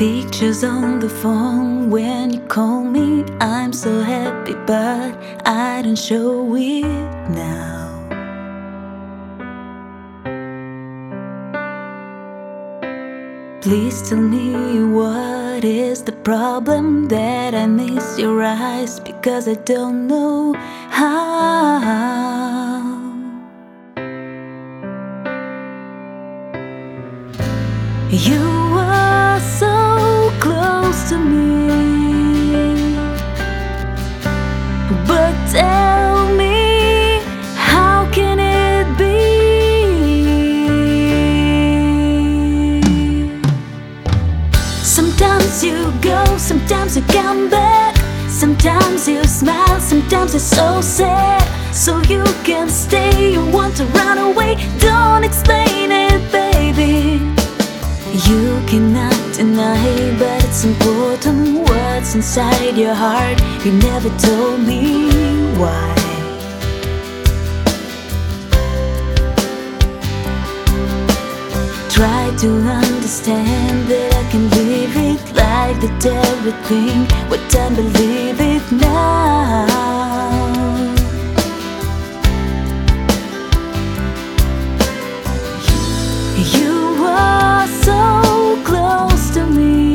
Pictures on the phone when you call me. I'm so happy, but I don't show it now. Please tell me, what is the problem? That I miss your eyes because I don't know how. You were so close to me, but tell me, how can it be? Sometimes you go, sometimes you come back. Sometimes you smile, sometimes it's so sad. So you can stay, you want to run away. Don't explain it, baby. You cannot deny, but it's important what's inside your heart. You never told me why. Try to understand that I can leave it like that everything, but don't believe it now. You were so close to me,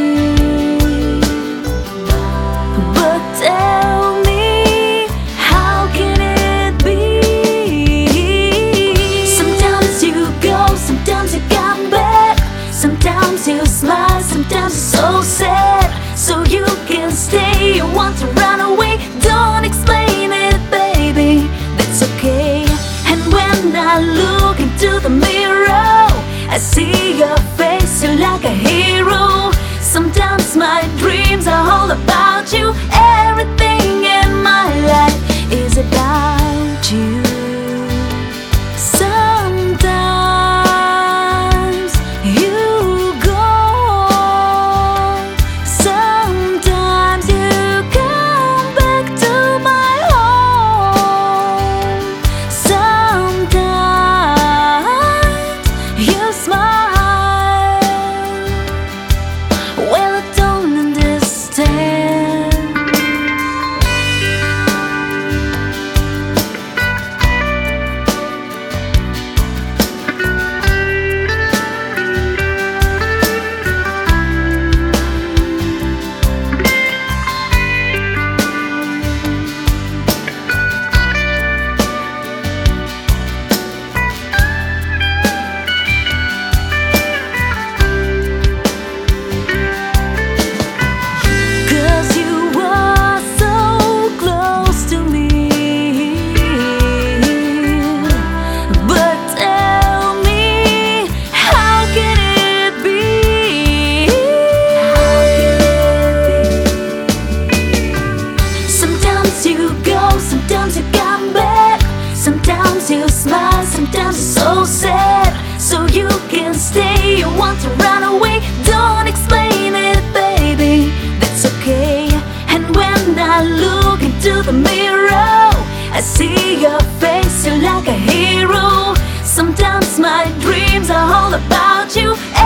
but tell me, how can it be? Sometimes you go, sometimes you come back. Sometimes you smile, sometimes it's so sad. So you can stay, you want to run away. Don't explain it, baby, that's okay. And when I look into the mirror, I see your face, you're like a hero. Sometimes my dreams are all about you. Everything in my life is about you. Sometimes you go, sometimes you come back to my home. Sometimes you smile, well, I don't understand. Sometimes you come back, sometimes you smile, sometimes it's so sad. So you can stay, you want to run away. Don't explain it, baby, that's okay. And when I look into the mirror, I see your face, you're like a hero. Sometimes my dreams are all about you.